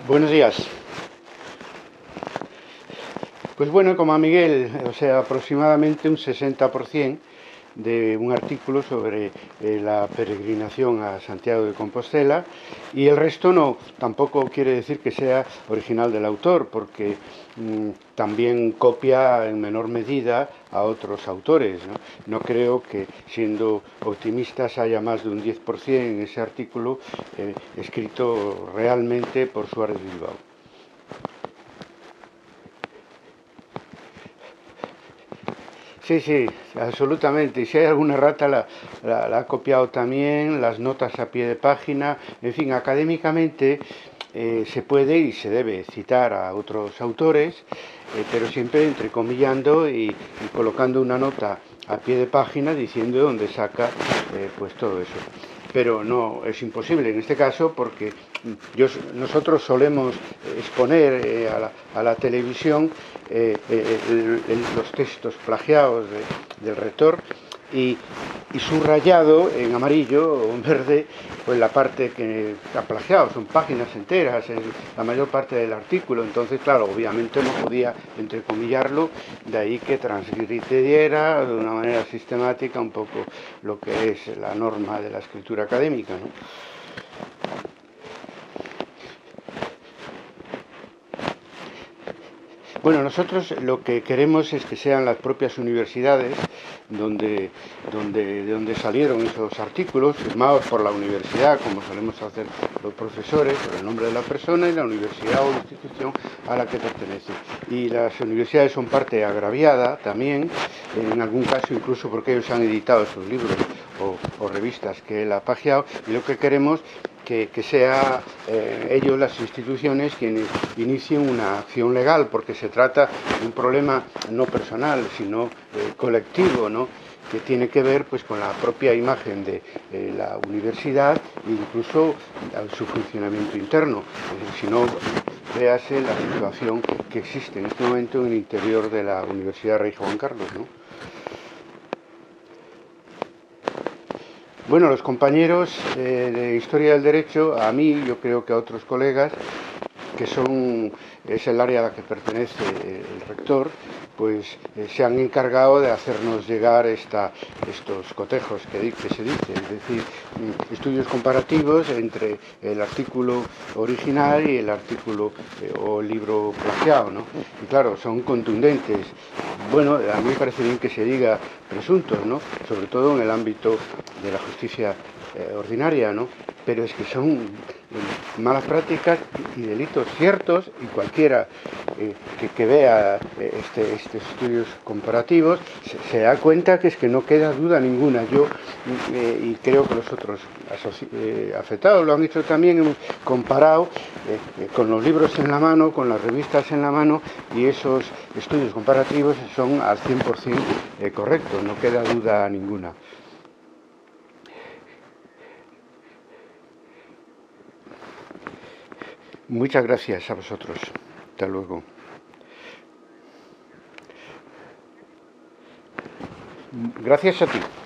Buenos días. Pues bueno, como a Miguel, o sea, aproximadamente un 60% de un artículo sobre la peregrinación a Santiago de Compostela, y el resto no, tampoco quiere decir que sea original del autor, porque también copia en menor medida a otros autores, ¿no? No creo que, siendo optimistas, haya más de un 10% en ese artículo escrito realmente por Suárez Bilbao. Sí, absolutamente. Y si hay alguna rata, la ha copiado también, las notas a pie de página. En fin, académicamente se puede y se debe citar a otros autores, pero siempre entrecomillando y colocando una nota a pie de página diciendo de dónde saca pues todo eso. Pero no es imposible en este caso, porque nosotros solemos exponer a la televisión los textos plagiados del rector y subrayado en amarillo o en verde pues la parte que está plagiado, son páginas enteras, es la mayor parte del artículo. Entonces, claro, obviamente no podía entrecomillarlo, de ahí que transgrediera de una manera sistemática un poco lo que es la norma de la escritura académica, ¿no? Bueno, nosotros lo que queremos es que sean las propias universidades de donde salieron esos artículos, firmados por la universidad, como solemos hacer los profesores, por el nombre de la persona y la universidad o la institución a la que pertenece. Y las universidades son parte agraviada también, en algún caso incluso porque ellos han editado esos libros o revistas que él ha plagiado, y lo que queremos que sea ellos, las instituciones, quienes inicien una acción legal, porque se trata de un problema no personal, sino colectivo, ¿no?, que tiene que ver pues con la propia imagen de la universidad e incluso su funcionamiento interno. Si no, véase la situación que existe en este momento en el interior de la Universidad Rey Juan Carlos, ¿no? Bueno, los compañeros de Historia del Derecho, a mí, yo creo que a otros colegas, es el área a la que pertenece el rector, pues se han encargado de hacernos llegar estos cotejos que se dice, es decir, estudios comparativos entre el artículo original y el artículo o el libro plagiado, ¿no? Y claro, son contundentes. Bueno, a mí me parece bien que se diga presuntos, ¿no?, sobre todo en el ámbito de la justicia ordinaria, ¿no?, pero es que son malas prácticas y delitos ciertos, y cualquiera que vea estos estudios comparativos se da cuenta que es que no queda duda ninguna. Yo y creo que los otros afectados lo han hecho también, hemos comparado con los libros en la mano, con las revistas en la mano, y esos estudios comparativos son al 100% correctos, no queda duda ninguna. Muchas gracias a vosotros. Hasta luego. Gracias a ti.